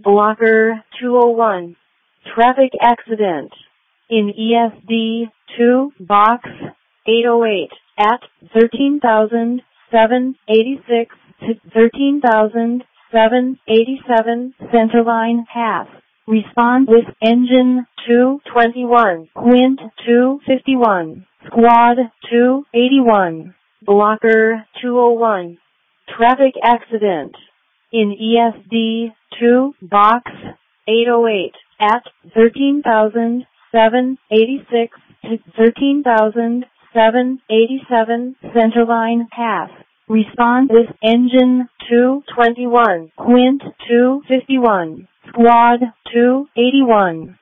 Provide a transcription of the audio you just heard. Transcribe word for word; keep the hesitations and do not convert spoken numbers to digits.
Blocker two oh one. Traffic accident in E S D two, box eight oh eight at thirteen thousand seven hundred eighty-six to thirteen thousand seven hundred eighty-seven Centerline half. Respond with engine two twenty-one, Quint two fifty-one, Squad two eighty-one, Blocker two oh one. Traffic accident in E S D two, box eight oh eight at thirteen thousand seven hundred eighty-six to thirteen thousand seven hundred eighty-seven Centerline half. Respond with engine two twenty-one, Quint two fifty-one, Squad two eighty-one.